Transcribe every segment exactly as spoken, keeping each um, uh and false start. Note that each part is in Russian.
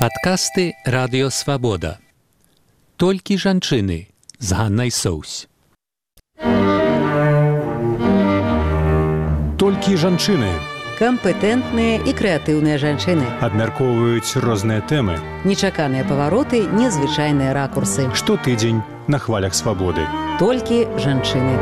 Падкасты Радыё Свабода. Толькі жанчыны з Ганнай Соўсь. Толькі жанчыны. Кампетэнтныя і крэатыўныя жанчыны. Абмяркоўваюць розныя тэмы. Нечаканыя павароты, незвычайныя ракурсы. Штотыдзень на хвалях свабоды. Толькі жанчыны.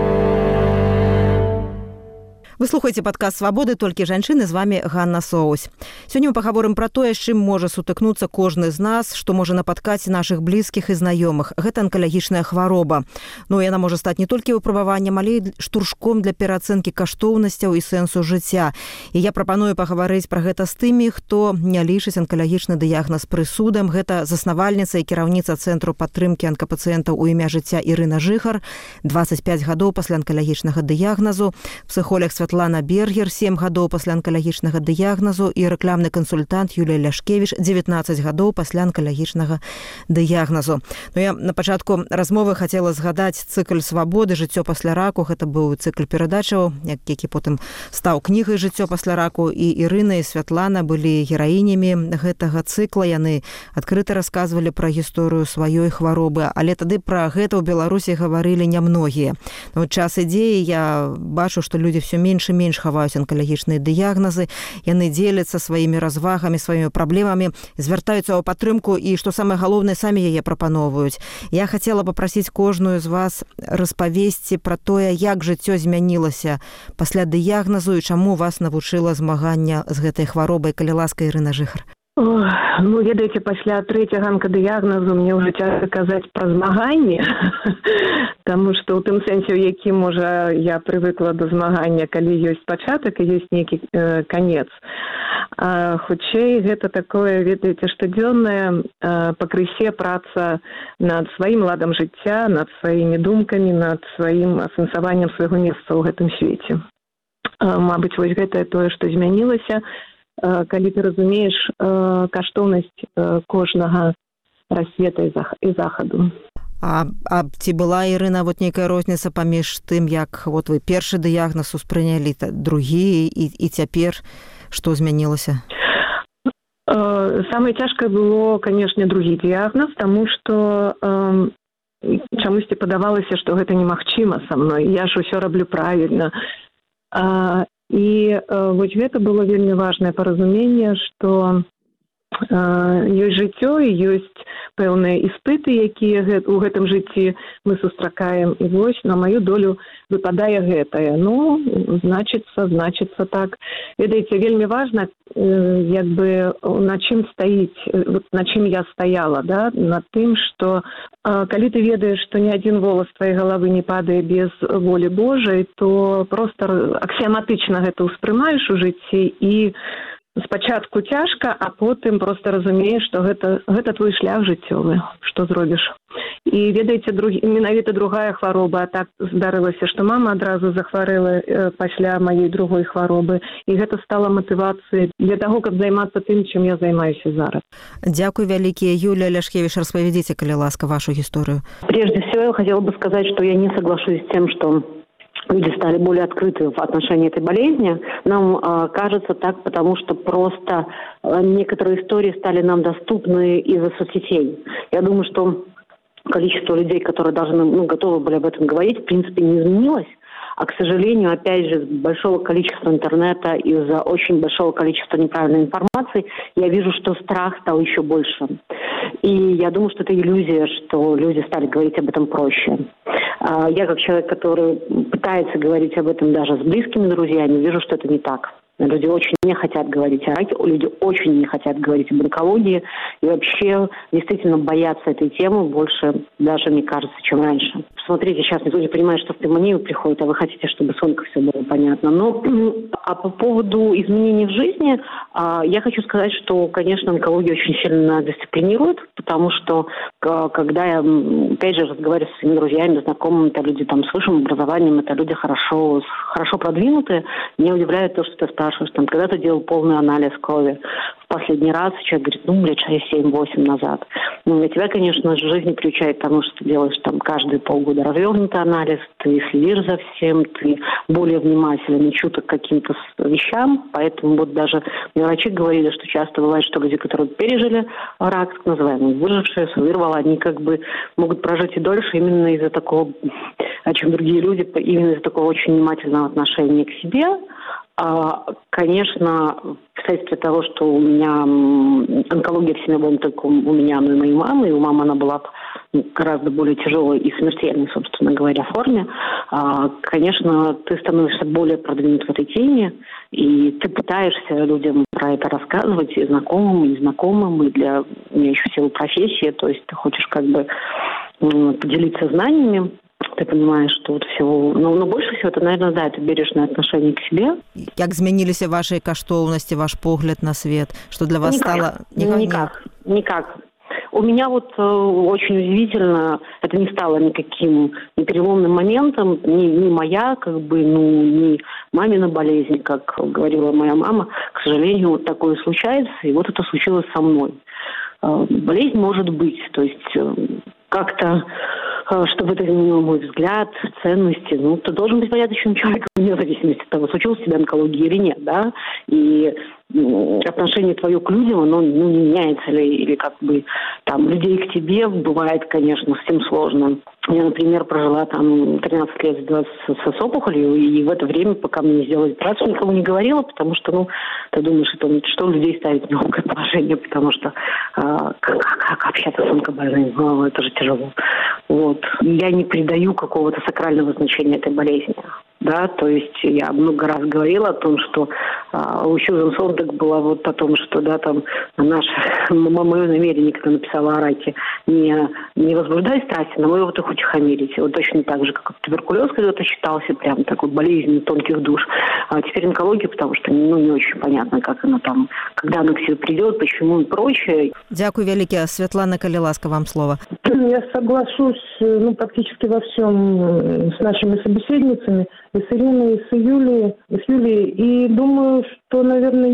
Вы слухаеце падкаст «Свабоды. Толькі жанчыны», з вами Ганна Соўсь. Сёння мы пагаворым пра тое, з чым можа сутыкнуцца кожны з нас, што можа напаткаць нашых блізкіх і знаёмых. Гэта анкалагічная хвароба. Ну, яна можа стаць не толькі выпрабаваннем, але і штуршком для пераацэнкі каштоўнасцяў і сэнсу жыцця. І я прапаную пагаварыць пра гэта з тымі, хто не лічыць анкалагічны дыягназ прысудам. Гэта заснавальніца і кіраўніца Цэнтру падтрымкі анкапацыентаў у імя жыцця Ірына Жыхар, дваццаць пяць гадоў пасля анкалагічнага дыягназу, псіхолог Святлана Бергер, сем гадоў пасля анкалагічнага дыягназу і рэкламны кансультант Юлія Ляшкевіч, дзевятнаццаць гадоў пасля анкалагічнага дыягназу. Ну, я на пачатку размовы хацела згадаць цыкл «Свабоды. Жыццё пасля раку». Гэта быў цыкл перадачаў, які потым стаў кнігай «Жыццё пасля раку». І Ірына і Святлана былі гераінямі гэтага цыкла. Яны адкрыта расказвалі пра гісторыю сваёй хваробы. Але тады пра гэта ў Беларусі гаварылі нямногія. Ну, час ідзе, і я бачу, што людзі все менш і менш хаваюць анкалагічныя дыягназы, яны дзеляцца сваімі развагамі, сваімі праблемамі, звяртаюцца ў падтрымку і, што самае галоўнае, самі яе прапаноўваюць. Я хацела папрасіць кожную з вас распавесці пра тое, як жыццё змянілася пасля дыягназу і чаму вас навучыла змагання з гэтай хваробай. Калі ласка, Ірына Жыхар. Ну, ведаеце, пасля трэцяга анкадыягназу мне ўжо цяжка казаць пра змаганне, таму што ў тым сэнсе, у якім можа я прывыкла да змагання, калі ёсць пачатак і ёсць нейкі э, канец. А, хутчэй, гэта такое, ведаеце, штодзённая э, пакрысе праца над сваім ладам жыцця, над сваімі думкамі, над сваім асэнсаваннем свайго месца ў гэтым свеце. А, мабыць, вось гэтае тое, што змянілася, калі ты разумееш каштоўнасць кожнага рассвета і захаду. А, а ці была, Ірына, вот нейкая розніца паміж тым, як вот вы першы дыягназ успрынялі, другі і, і цяпер што змянілася? Самае цяжкае было, канешне, другі дыягназ, таму што э, чамусьці падавалася, што гэта немагчыма са мной. Я ж усё раблю правільна. А, І э, вось гэта было вельмі важнае паразуменне, што э, ёсць жыццё і ёсць пэўныя іспыты, якія гэт, у гэтым жыцці мы сустракаем. І вось на маю долю выпадае гэтае. Ну, значыцца, значыцца так. Ведаеце, вельмі важна, э, як бы на чым стаіць, вот на чым я стаяла, да? На тым, што э, калі ты ведаеш, што ні адзін волас тваёй галавы не падае без волі Божай, то проста аксіяматычна гэта ўспрымаеш у жыцці і спачатку цяжка, а потым проста разумееш, што гэта, гэта твой шлях жыццёвы, што зробіш. І ведаеце, друг, менавіта другая хвароба, а так здарылася, што мама адразу захварэла э, пасля маёй другой хваробы, і гэта стала матывацыяй для таго, каб займацца тым, чым я займаюся зараз. Дзякуй вялікія. Юлія Ляшкевіч, распавядзіце, калі ласка, вашу гісторыю. Прежде всего, я хотела бы сказать, что я не соглашусь с тем, что люди стали более открыты в отношении этой болезни. Нам э, кажется так, потому что просто э, некоторые истории стали нам доступны из-за соцсетей. Я думаю, что количество людей, которые должны, ну, готовы были об этом говорить, в принципе, не изменилось. А, к сожалению, опять же, из большого количества интернета, из-за очень большого количества неправильной информации, я вижу, что страх стал еще больше. И я думаю, что это иллюзия, что люди стали говорить об этом проще. Я, как человек, который пытается говорить об этом даже с близкими друзьями, вижу, что это не так. Люди очень не хотят говорить о раке, люди очень не хотят говорить об онкологии и вообще действительно боятся этой темы больше даже, мне кажется, чем раньше. Смотрите, сейчас люди понимают, что в пневмонию приходят, а вы хотите, чтобы с онко все было понятно. Но а по поводу изменений в жизни, я хочу сказать, что, конечно, онкология очень сильно дисциплинирует, потому что когда я, опять же, разговариваю со своими друзьями, знакомыми, это люди там с высшим образованием, это люди хорошо, хорошо продвинутые, меня удивляет то, что ты спрашиваешь, там, когда ты делал полный анализ крови. последний раз, человек говорит, ну, лет шесть, семь, восемь назад. Ну, и тебя, конечно, жизнь не приучает к тому, что ты делаешь там каждые полгода развернутый анализ, ты следишь за всем, ты более внимателен и чуток к каким-то вещам, поэтому вот даже мне врачи говорили, что часто бывает, что люди, которые пережили рак, так называемый, выжившие, вырвало, они как бы могут прожить и дольше именно из-за такого, чем другие люди, именно из-за такого очень внимательного отношения к себе. А, конечно, вследствие того, что у меня онкология в семье была не только у меня, но и моей мамы, и у мамы она была в гораздо более тяжелой и смертельной, собственно говоря, форме, а, конечно, ты становишься более продвинут в этой теме, и ты пытаешься людям про это рассказывать, и знакомым, и незнакомым, и для меня еще в силу профессии, то есть ты хочешь как бы поделиться знаниями. Ты понимаешь, что вот всего... Но, но больше всего это, наверное, да, это бережное отношение к себе. Як змяніліся ваши каштоўнасці, ваш погляд на свет? Что для вас никак, стало... Никак, никак. У меня вот э, очень удивительно, это не стало никаким ни переломным моментом, ни, ни моя, как бы, ну, ни мамина болезнь, как говорила моя мама. К сожалению, вот такое случается, и вот это случилось со мной. Э, болезнь может быть, то есть э, как-то... чтобы это изменило мой взгляд, ценности. Ну, ты должен быть порядочным человеком, вне зависимости от того, случилась у тебя онкология или нет, да, и ну, отношение твое к людям, оно ну, не меняется ли, или как бы там людей к тебе бывает, конечно, с тем сложно. Я, например, прожила там тринадцать лет с, с, с опухолью, и в это время, пока мне не сделали операцию, никому не говорила, потому что, ну, ты думаешь, это, что людей ставить в неловкое положение, потому что э, как, как общаться с онкобольным, ну, это же тяжело. Вот. Я не придаю какого-то сакрального значения этой болезни. Да, то есть я много раз говорила о том, что а, у Сьюзан Сондак была вот о том, что да, там наша мое намерение, когда написала о раке, не, не возбуждай страсти, но мы его так утихомирить. Вот точно так же, как туберкулез, когда-то считался прям такой болезнью тонких душ. А теперь онкология, потому что ну, не очень понятно, как она там, когда она к себе придет, почему и прочее. Дякую великие. Светлана, коли ласка, вам слово. Я соглашусь ну, практически во всем с нашими собеседницами. И с Ириной, и с Юлией, и с Юлией. И думаю, что, наверное,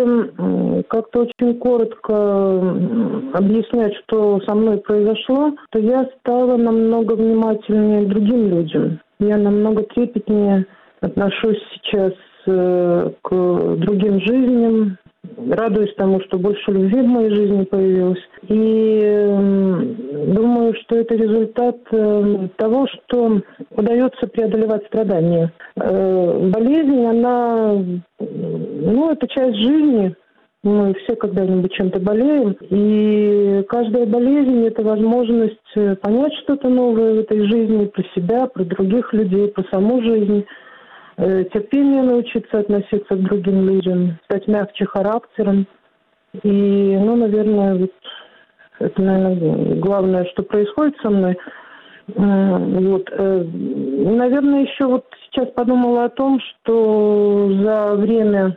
если как-то очень коротко объяснять, что со мной произошло, то я стала намного внимательнее к другим людям. Я намного трепетнее отношусь сейчас к другим жизням. Радуюсь тому, что больше любви в моей жизни появилось. И думаю, что это результат того, что удается преодолевать страдания. Болезнь, она, ну, это часть жизни. Мы все когда-нибудь чем-то болеем. И каждая болезнь – это возможность понять что-то новое в этой жизни, про себя, про других людей, про саму жизнь. Терпение научиться относиться к другим людям, стать мягче характером. И, ну, наверное, вот это, наверное, главное, что происходит со мной. Вот. Наверное, еще вот сейчас подумала о том, что за время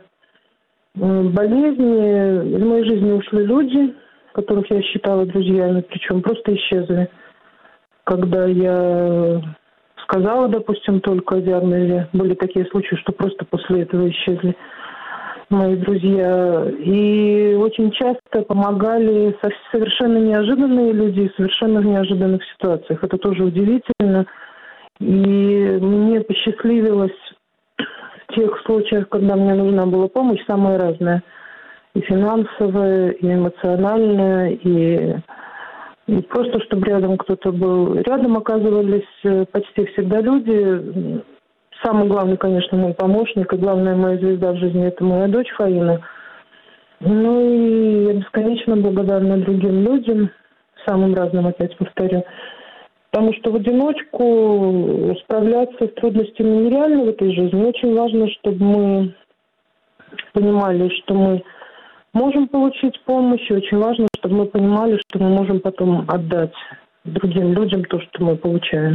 болезни из моей жизни ушли люди, которых я считала друзьями, причем просто исчезли. Когда я... сказала, допустим, только о диагнозе. Были такие случаи, что просто после этого исчезли мои друзья. И очень часто помогали совершенно неожиданные люди в совершенно неожиданных ситуациях. Это тоже удивительно. И мне посчастливилось в тех случаях, когда мне нужна была помощь, самая разная. И финансовая, и эмоциональная, и... И просто, чтобы рядом кто-то был. Рядом оказывались почти всегда люди. Самый главный, конечно, мой помощник, и главная моя звезда в жизни – это моя дочь Фаина. Ну и я бесконечно благодарна другим людям, самым разным, опять повторю. Потому что в одиночку справляться с трудностями нереально в этой жизни. Очень важно, чтобы мы понимали, что мы можем получить помощь, и очень важно, чтобы мы понимали, что мы можем потом отдать другим людям то, что мы получаем.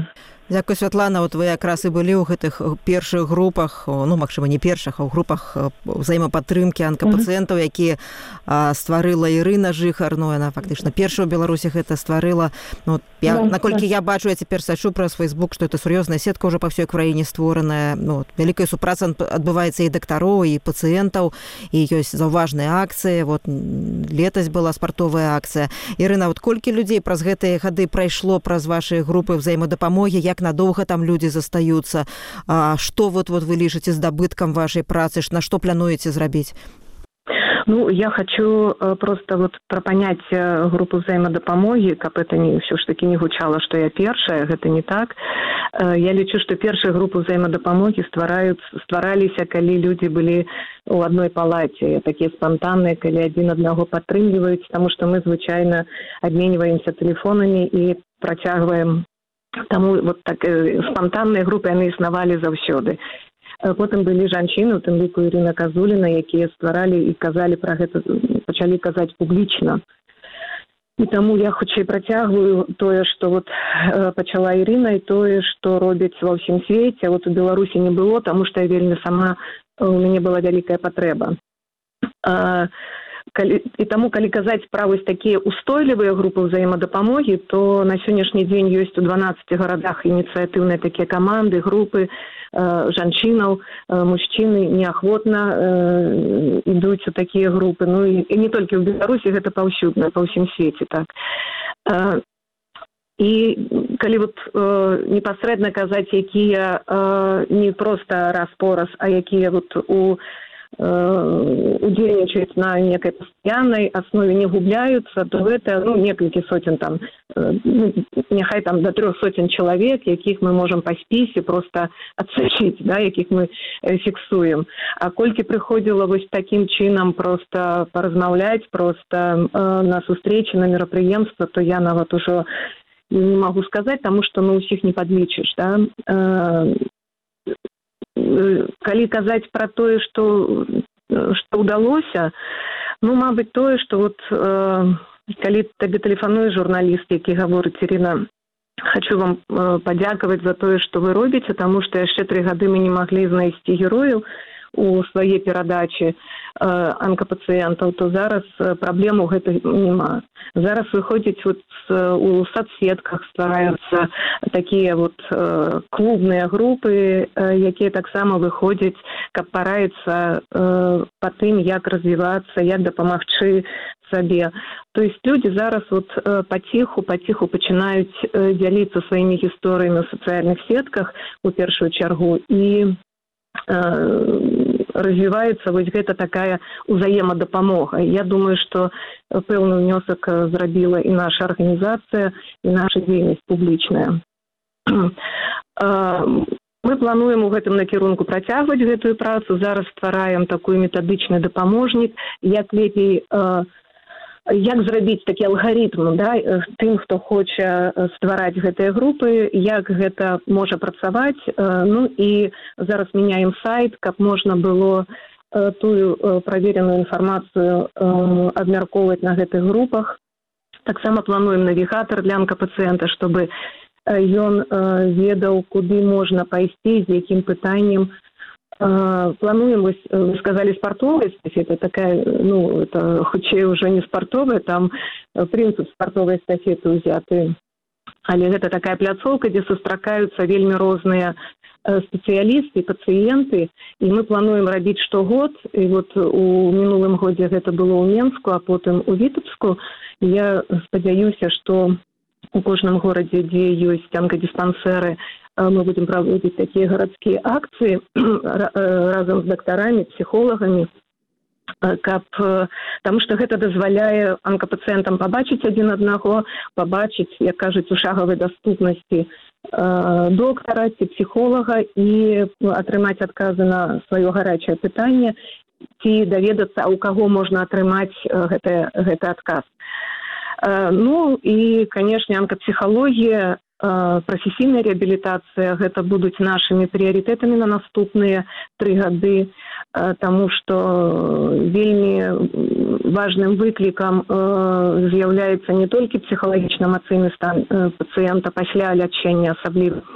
Дзякуй, Святлана, вот вы якраз і былі ў гэтых першых групах, ну, магчыма, не першых, а ў групах ўзаемапатрымкі анкапацыентаў, якія стварыла Ірына Жыхар, ну, яна фактычна першая ў Беларусі гэта стварыла. Ну, я, да, наколькі да. я бачу, я цяпер сачу праз Фейсбук, што это сур'ёзная сетка ўжо па ўсёй краіне створаная. Ну, вялікая супраца адбываецца і дактароў, і пацыентаў, і ёсць заўважныя акцыі. Вот летась была спартовая акцыя. Ірына, вот колькі людзей праз гэтыя гады прайшло праз вашыя групы ўзаемадапамогі, як надоўга там людзі застаюцца, а, што вот, вот вы лічыце здабыткам вашай працы, на што плануеце зрабіць? Ну, я хочу э, просто вот пропонять э, группу взаимодопомоги, как это не, все ж таки не гучало, что я першая, это не так. Э, я лечу, что первые группы взаимодопомоги ствараліся, калі люди были у одной палате, такие спонтанные, калі один одного подтрымліваюць, потому что мы звычайно обмениваемся телефонами и протягиваем. Тому вот так э, спонтанные группы, они існавалі заўсёды. Потым былі жанчыны, у тым ліку Ірына Казуліна, якія стваралі і казалі пра гэта, пачалі казаць публічна. І таму я хутчэй працягваю тое, што вот э, пачала Ірына, і тое, што робяць ва ўсім свеце. Вот у Беларусі не было, таму што я вельмі сама, у мяне была вялікая патрэба. А, калі, і таму, калі казаць пра вось такія устойлівыя групы ўзаемадапамогі, то на сённяшні дзень ёсць у дванаццаці гарадах ініцыятыўныя такія каманды, групы, жанчынаў, мужчыны неахвотна э, ідуць у такія групы. Ну і, і не толькі ў Беларусі, гэта паўсюдна, па ўсім свеце, так. Э, і калі вот э, непасрэдна казаць, якія э, не проста раз-пораз, а якія вот у удзельнічаюць на некай пастаяннай аснове, не губляюцца, то гэта, ну, некалькі сотен там, ну, няхай там до трёх сотен чалавек, якіх мы можам па спісе просто адсачыць, да, якіх мы фіксуем. А колькі прыходзіла вось такім чынам просто паразмаўляць, просто э, на сустрэчы, на мерапрыемства, то я нават ужо не магу сказаць, таму што ну ўсіх не падлічыш, да. Э, калі казаць пра тое, што, што ўдалося, ну, мабыць, тое, што вот, э, калі табе тэлефануе журналіст, які гаворыць: Ірына, хочу вам э, падзякаваць за тое, што вы робіце, таму што яшчэ тры гады мы не маглі знайсці герояў у свае перадачы э, анкапацыентаў, то зараз э, праблему гэта няма. Зараз выходзіць вот у соцсетках, ствараюцца такія вот э, клубныя групы, э, якія таксама выходзяць, каб параіцца э, па тым, як развівацца, як дапамагчы сабе. То есть люди зараз вот э, паціху, паціху пачынаюць э, дзяліцца сваімі гісторыямі ў сацыяльных сетках у першую чаргу, і развіваецца вось гэта такая ўзаемадапамога. Я думаю, што пэўны ўнёсак зрабіла і наша арганізацыя, і наша дзейнасць публічная. Мы плануем у гэтым накірунку працягваць гэтую працу. Зараз ствараем такой метадычны дапаможнік, як лепей, як зрабіць такі алгарытм, да, тым, хто хоча ствараць гэтыя групы, як гэта можа працаваць. Ну і зараз мяняем сайт, каб можна было тую правереную інфармацыю абмяркоўваць на гэтых групах. Таксама плануем навігатар для анкапацыента, чтобы ён ведаў, куды можна пайсці, з якім пытаннем. Плануем, вы сказали, спартовая эстафета, такая, ну, это хутчэй уже не спартовая, там принцип спартовай эстафеты ўзяты. Але гэта такая пляцоўка, дзе сустракаюцца вельмі розныя спецыялісты, пацыенты, і мы плануем рабіць штогод. І вот у мінулым годзе гэта было ў Менску, а потым у Вітебску. Я спадзяюся, што у кожным горадзе, дзе ёсць анкадиспансеры, мы будем проводить такие городские акции разом с докторами, психологами, каб, потому что это дазваляе анкапацыентам побачыць адзін аднаго, побачыць, як кажуць, у шагавай даступнасці доктара ці псіхолага і атрымаць адказы на сваё гарячае пытанне, ці даведацца, а у каго можна атрымаць гэты, гэты адказ. Ну і, канешне, анкапсіхалогія, прафесійная рэабілітацыя, гэта будуць нашымі прыярытэтамі на наступныя тры гады, таму што вельмі важным выклікам з'яўляецца не толькі псіхалагічна-эмацыйны стан пацыента пасля лячэння, асабліва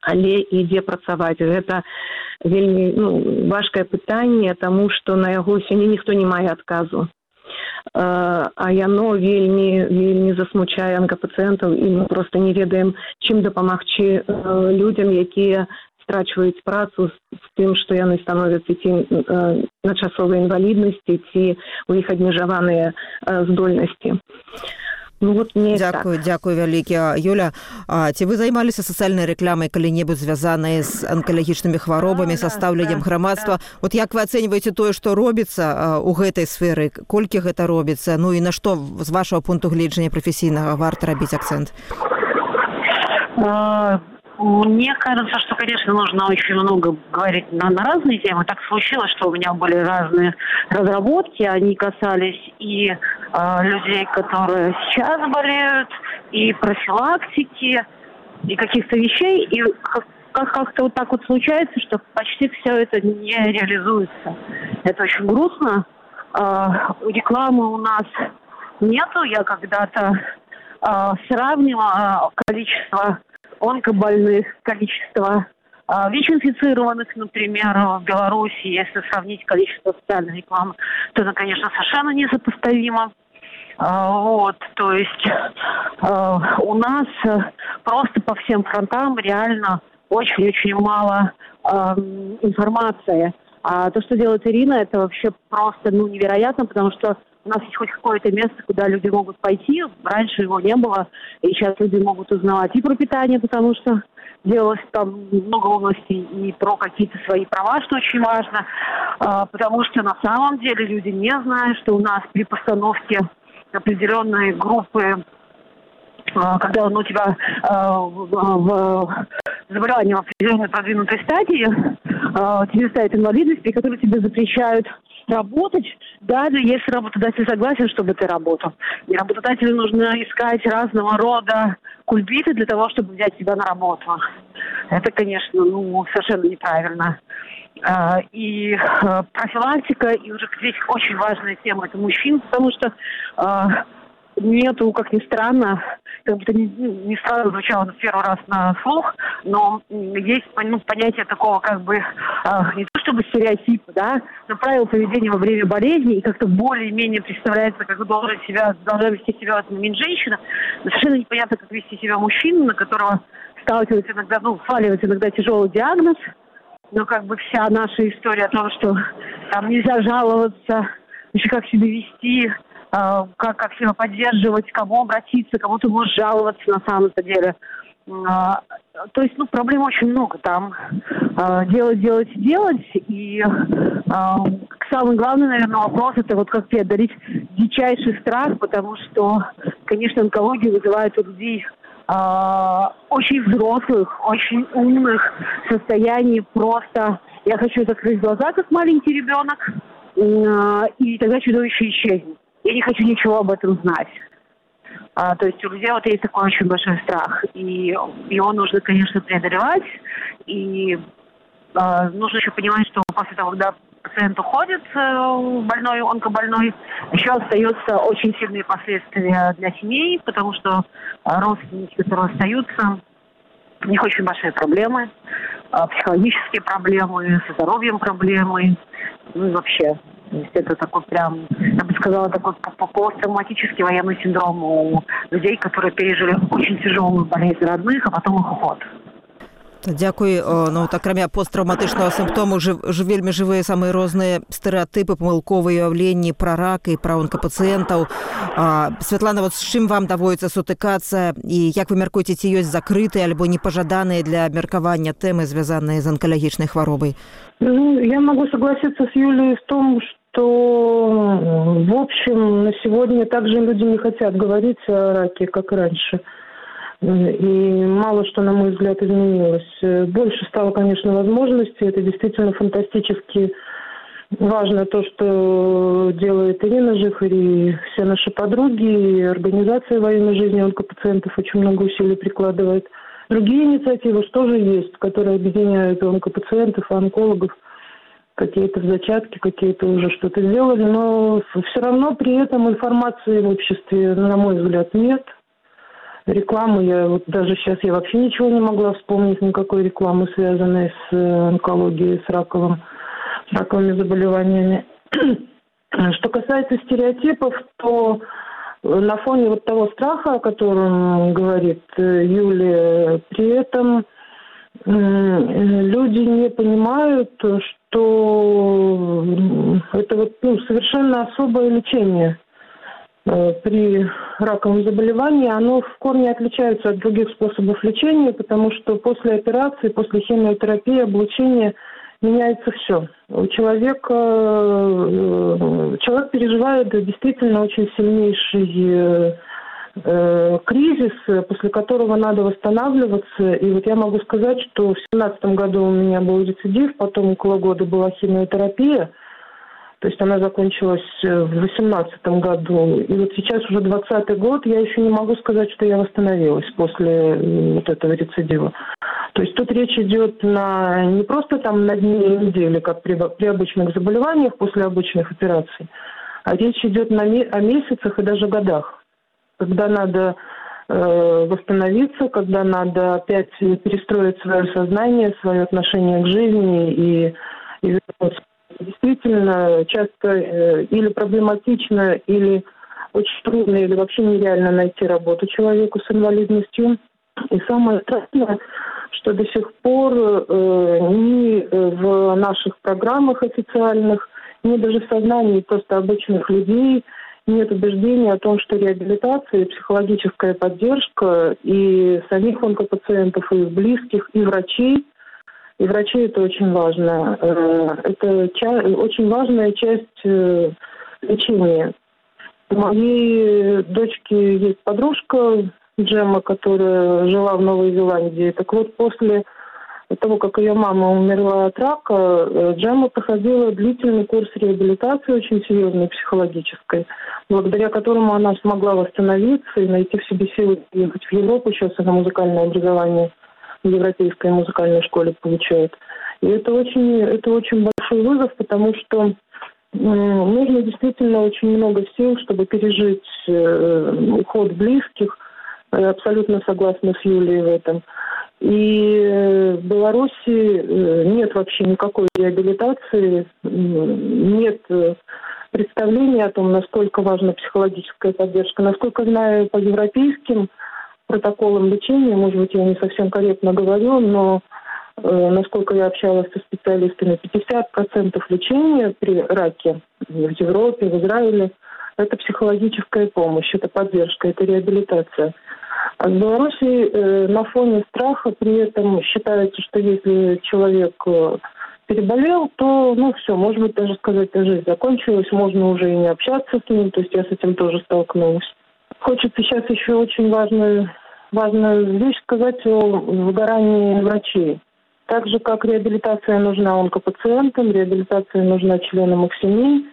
але і дзе працаваць. Гэта вельмі ну, важкае пытанне, таму што на яго сёння ніхто не мае адказу. А яно вельмі, вельмі засмучае онкапацыентаў, і мы проста не ведаем, чым дапамагчы людзям, якія страчваюць працу з тым, што яны становяцца ці на часовай інваліднасці, ці у іх абмежаваныя здольнасці. Ну, вот дзякую, так. дзякую вялікі. Юля, а ці вы займаліся сацыяльнай рэкламай калі-небудзь звязанай з анкалагічнымі хваробамі, са стаўленнем грамадства? Вот як вы ацэньваеце тое, што робіцца ў гэтай сферы? Колькі гэта робіцца? Ну і на што, з вашага пункту гледжання прафесійнага, варта рабіць акцэнт? Мне кажется, что, конечно, нужно очень много говорить на, на разные темы. Так случилось, что у меня были разные разработки. Они касались и э, людей, которые сейчас болеют, и профилактики, и каких-то вещей. И как- как-то вот так вот случается, что почти все это не реализуется. Это очень грустно. Э, рекламы у нас нету. Я когда-то э, сравнивала количество онкобольных, количество а, ВИЧ-инфицированных, например, в Беларуси, если сравнить количество социальной рекламы, то это, конечно, совершенно несопоставимо. А, вот, то есть а, у нас просто по всем фронтам реально очень-очень мало а, информации. А то, что делает Ирина, это вообще просто ну, невероятно, потому что у нас есть хоть какое-то место, куда люди могут пойти. Раньше его не было, и сейчас люди могут узнавать и про питание, потому что делалось там много областей, и про какие-то свои права, что очень важно. А, потому что на самом деле люди не знают, что у нас при постановке определенной группы, а, когда ну, у тебя а, в, в заболевание в определенной продвинутой стадии, а, тебе ставят инвалидность, при которой тебе запрещают работать, даже если работодатель согласен, чтобы ты работал. И работодателю нужно искать разного рода кульбиты для того, чтобы взять тебя на работу. Это, конечно, ну, совершенно неправильно. И профилактика, и уже здесь очень важная тема, это мужчин, потому что нету, как ни странно, как будто не, не сразу звучало в первый раз на слух, но есть ну, понятие такого как бы, э, не то чтобы стереотипа, да, но правила поведения во время болезни, и как-то более-менее представляется, как должна, себя, должна вести себя в этот момент женщина. Но совершенно непонятно, как вести себя мужчина, на которого сталкивается иногда, ну, сваливается иногда тяжелый диагноз, но как бы вся наша история о том, что там нельзя жаловаться, еще как себя вести, как, как себя поддерживать, кому обратиться, кому ты можешь жаловаться на самом-то деле. То есть, ну, проблем очень много там. Делать, делать, делать. И самый главный, наверное, вопрос – это вот как преодолеть дичайший страх, потому что, конечно, онкология вызывает у людей очень взрослых, очень умных состояний. Просто я хочу закрыть глаза, как маленький ребенок, и тогда чудовище исчезнет. Я не хочу ничего об этом знать. А, то есть у людей вот есть такой очень большой страх. И его нужно, конечно, преодолевать. И а, нужно еще понимать, что после того, когда пациент уходит, больной, онкобольной, еще остаются очень сильные последствия для семей, потому что родственники, которые остаются, у них очень большие проблемы, психологические проблемы, со здоровьем проблемы, ну и вообще. То есть это такой прям, я бы сказала, такой посттравматический военный синдром у людей, которые пережили очень тяжелую болезнь родных, а потом их уход. Дзякуй. Ну, акрамя посттраўматычнага сімптому, жив, жив, вельмі жывыя самыя розныя стэрэатыпы, памылковыя уяўленні пра рак і пра онкапацыентаў. Святлана, вот з чым вам даводзіцца сутыкацца і як вы мяркуеце, ці ёсць закрытыя альбо непажаданыя для абмеркавання тэмы, звязаныя з онкалагічнай хваробай? Ну, я могу согласиться с Юлей в том, что, в общем, на сегодня также люди не хотят говорить о раке, как раньше. И мало что, на мой взгляд, изменилось. Больше стало, конечно, возможностей. Это действительно фантастически важно то, что делает Ирина Жихарь и все наши подруги, и организация во имя жизни онкопациентов очень много усилий прикладывает. Другие инициативы тоже есть, которые объединяют онкопациентов и онкологов. Какие-то в зачатке, какие-то уже что-то сделали, но все равно при этом информации в обществе, на мой взгляд, нет. рекламы. Я вот даже сейчас я вообще ничего не могла вспомнить, никакой рекламы, связанной с онкологией, с раковым, с раковыми заболеваниями. Что касается стереотипов, то на фоне вот того страха, о котором говорит Юлия, при этом люди не понимают, что это вот, ну, совершенно особое лечение при раковом заболевании. Оно в корне отличается от других способов лечения, потому что после операции, после химиотерапии, облучения меняется все. У человека, человек переживает действительно очень сильнейший э, кризис, после которого надо восстанавливаться. И вот я могу сказать, что в семнадцатом году у меня был рецидив, потом около года была химиотерапия. То есть она закончилась в восемнадцатом году. И вот сейчас уже двадцатый год, я еще не могу сказать, что я восстановилась после вот этого рецидива. То есть тут речь идет на, не просто там на дни и недели, как при, при обычных заболеваниях после обычных операций, а речь идет на, о месяцах и даже годах, когда надо э, восстановиться, когда надо опять перестроить свое сознание, свое отношение к жизни и, и вернуться. Действительно, часто э, или проблематично, или очень трудно, или вообще нереально найти работу человеку с инвалидностью. И самое страшное, что до сих пор э, ни в наших программах официальных, ни даже в сознании просто обычных людей нет убеждения о том, что реабилитация и психологическая поддержка и самих онкопациентов, и их близких, и врачей, и врачей это очень важно. Это ча- очень важная часть э, лечения. У моей дочки есть подружка Джемма, которая жила в Новой Зеландии. Так вот, после того, как ее мама умерла от рака, Джемма проходила длительный курс реабилитации, очень серьезной психологической, благодаря которому она смогла восстановиться и найти в себе силы ехать в Европу. Сейчас она музыкальное образование в Европейской музыкальной школе получает. И это очень, это очень большой вызов, потому что нужно действительно очень много сил, чтобы пережить уход близких. Я абсолютно согласна с Юлией в этом. И в Беларуси нет вообще никакой реабилитации, нет представления о том, насколько важна психологическая поддержка. Насколько знаю, по европейским протоколам лечения, может быть, я не совсем корректно говорю, но э, насколько я общалась со специалистами, пятьдесят процентов лечения при раке в Европе, в Израиле – это психологическая помощь, это поддержка, это реабилитация. А в Беларуси э, на фоне страха при этом считается, что если человек э, переболел, то, ну, все, может быть, даже сказать, что жизнь закончилась, можно уже и не общаться с ним, то есть я с этим тоже столкнулась. Хочется сейчас еще очень важную, важную вещь сказать о выгорании врачей. Так же, как реабилитация нужна онкопациентам, реабилитация нужна членам их семей,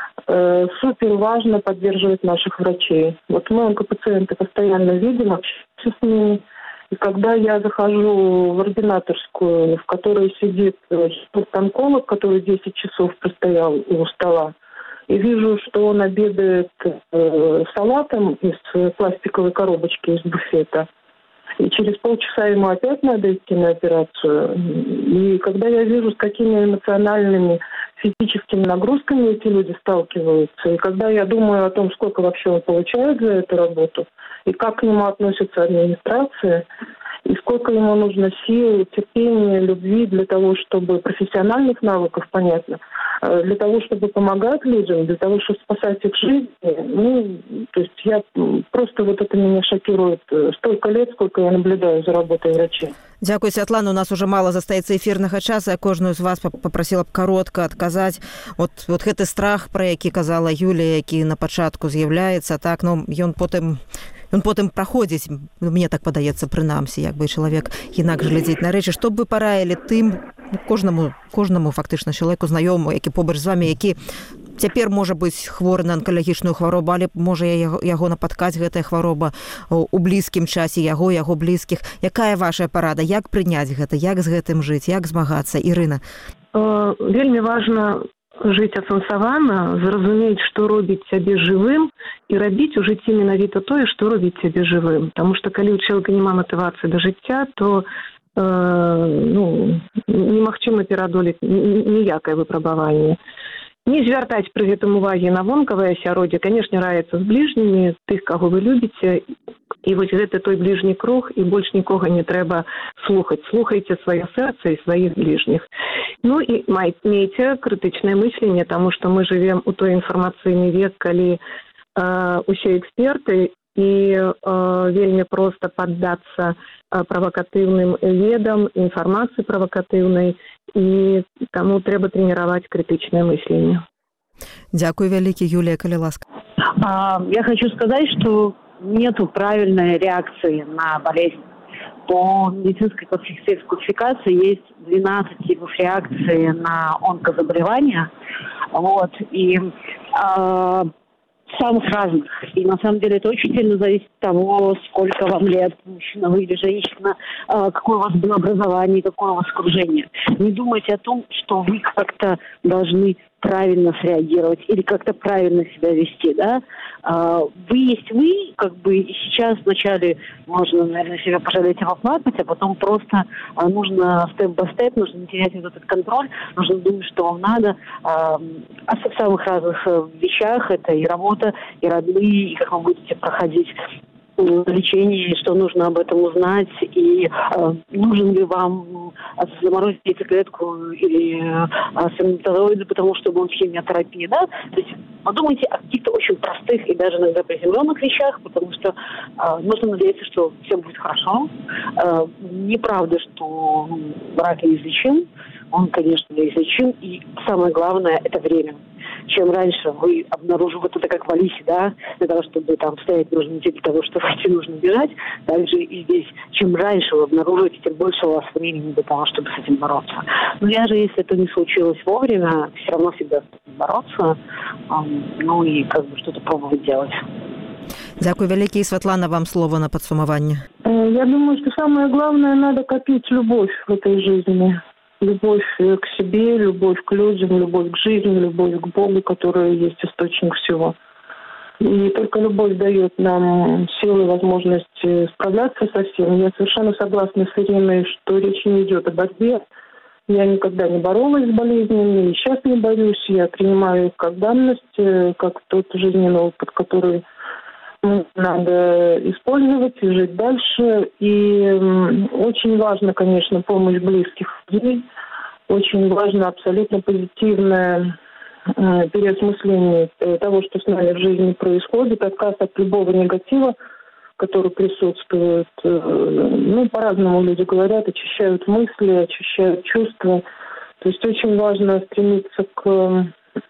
э, супер важно поддерживать наших врачей. Вот мы, онкопациенты, постоянно видим, общаемся с ними. И когда я захожу в ординаторскую, в которой сидит онколог, который десять часов простоял у стола, и вижу, что он обедает э, салатом из пластиковой коробочки из буфета, и через полчаса ему опять надо идти на операцию. И когда я вижу, с какими эмоциональными, физическими нагрузками эти люди сталкиваются, и когда я думаю о том, сколько вообще он получает за эту работу, и как к нему относится администрация, и сколько ему нужно сил, терпения, любви для того, чтобы профессиональных навыков, понятно, для того, чтобы помогать людям, для того, чтобы спасать их жизни. Ну, то есть я просто вот это меня шокирует столько лет, сколько я наблюдаю за работой врачей. Дякую, Святлана. У нас уже мало застаецца эфірнага часу. Я кожную з вас попросила б коротко адказаць. От, от гэты страх, про які казала Юлія, які на пачатку з'яўляецца, так, ну, ён потым Ён потым праходзіць, мне так падаецца, прынамсі, як бы чалавек інакш глядзець на рэчы. Што б вы параілі тым, кожнаму, кожнаму фактычна чалавеку знаёму, які побач з вамі, які цяпер можа быць хворы на анкалагічную хваробу, але можа яго, яго напаткаць гэтая хвароба у блізкім часе, яго, яго блізкіх. Якая ваша парада? Як прыняць гэта? Як з гэтым жыць? Як змагацца? Ірына? Вельмі важна жыць асэнсавана, зразумець, што робіць цябе жывым, і рабіць у жыцці менавіта тое, што робіць цябе жывым. Таму што калі ў чалавека няма матывацыі да жыцця, то э, ну, немагчыма пераадолець ніякае выпрабаванне. Не звяртаць пры гэтым увагі на вонкавае асяроддзе, канешне, раіцца з бліжнімі, тых, каго вы любіце, і вось гэта той бліжні круг, і больш нікога не трэба слухаць. Слухайце сваё сэрца і сваіх бліжніх. Ну і мейце крытычнае мысленне, таму што мы жывем у той інфармацыйны век, калі э, усе эксперты, і э, вельмі проста паддацца э, правакатыўным ведам, інфармацыі правакатыўнай, і таму трэба трэніраваць крытычнае мысленне. Дзякуй вялікі, Юлія, калі ласка. А, я хочу сказать, что нету правильной реакции на болезнь. По медицинской классификации есть двенадцать типов реакции на онкозаболевания. Вот, и а, самых разных. И на самом деле это очень сильно зависит от того, сколько вам лет, мужчина вы или женщина, какое у вас было образование, какое у вас окружение. Не думайте о том, что вы как-то должны правильно среагировать или как-то правильно себя вести, да. Вы есть вы, как бы, и сейчас вначале можно, наверное, себя пожалеть и поплакать, а потом просто нужно степ-бай-степ, нужно не терять вот этот контроль, нужно думать, что вам надо. О самых разных вещах, это и работа, и родные, и как вы будете проходить лечение, что нужно об этом узнать, и э, нужен ли вам заморозить яйцеклетку или э, сперматозоиды, потому что будет химиотерапия, да? То есть подумайте о каких-то очень простых и даже иногда приземленных вещах, потому что э, нужно надеяться, что все будет хорошо. Э, неправда, что рак неизлечим, он, конечно, неизлечим, и самое главное – это время. Чем раньше вы обнаруживаете, вот это как в Алисе, да, для того, чтобы там стоять нужно не для того, чтобы идти нужно бежать, также и здесь. Чем раньше вы обнаруживаете, тем больше у вас времени для того, чтобы с этим бороться. Но я же, если это не случилось вовремя, все равно всегда бороться, ну и как бы что-то пробовать делать. Дякую великий, Светлана, вам слово на подсумование. Я думаю, что самое главное, надо копить любовь в этой жизни. Любовь к себе, любовь к людям, любовь к жизни, любовь к Богу, которая есть источник всего. И только любовь дает нам силы и возможность справляться со всем. Я совершенно согласна с Ириной, что речь не идет о борьбе. Я никогда не боролась с болезнями, и сейчас не борюсь. Я принимаю их как данность, как тот жизненный опыт, который надо использовать и жить дальше. И очень важно, конечно, помощь близких людей. Очень важно абсолютно позитивное э, переосмысление того, что с нами в жизни происходит, отказ от любого негатива, который присутствует. Э, ну, по-разному люди говорят, очищают мысли, очищают чувства. То есть очень важно стремиться к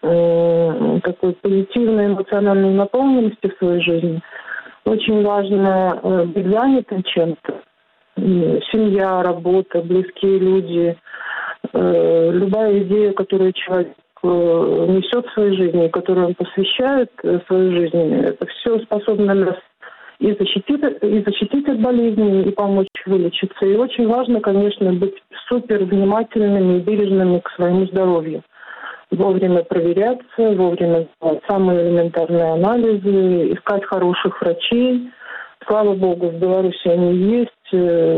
э, такой позитивной эмоциональной наполненности в своей жизни. Очень важно э, быть занятым чем-то. Семья, работа, близкие люди. Э, любая идея, которую человек э, несет в своей жизни, которую он посвящает э, своей жизни, это все способно нас и защитить, и защитить от болезни, и помочь вылечиться. И очень важно, конечно, быть супер внимательными и бережными к своему здоровью. Вовремя проверяться, вовремя делать самые элементарные анализы, искать хороших врачей. Слава богу, в Беларуси они есть.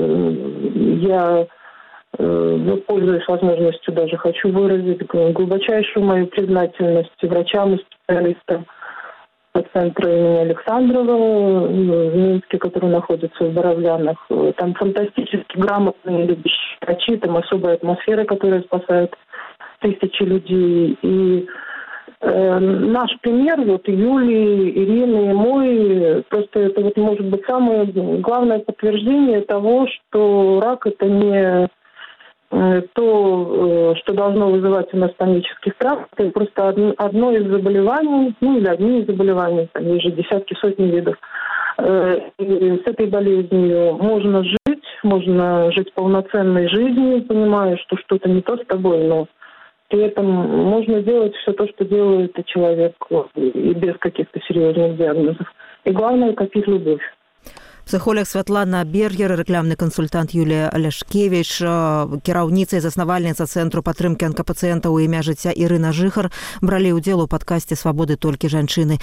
Я, пользуясь возможностью, даже хочу выразить глубочайшую мою признательность врачам и специалистам центра имени Александрова в Минске, который находится в Боровлянах. Там фантастически грамотные, любящие врачи, там особая атмосфера, которая спасает тысячи людей. И э, наш пример, вот Юлии, Ирины и мой, просто это вот может быть самое главное подтверждение того, что рак это не э, то, э, что должно вызывать у нас панический страх, это просто одно, одно из заболеваний, ну или одни из заболеваний, там есть же десятки, сотни видов. Э, и с этой болезнью можно жить, можно жить полноценной жизнью, понимая, что что-то не то с тобой, но при этом можно делать все то, что делает человек, и без каких-то серьезных диагнозов. И главное – копить любовь. Псіхолог Святлана Бергер, рэкламны кансультант Юлія Ляшкевіч, кіраўніца і заснавальніца Цэнтру падтрымкі анкапацыентаў у імя жыцця Ірына Жыхар бралі ўдзел у падкасці «Свабоды толькі жанчыны».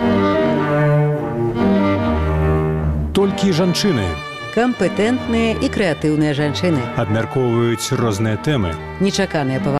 Толькі жанчыны Кампетэнтныя і крэатыўныя жанчыны. абмяркоўваюць розныя тэмы. Нечаканыя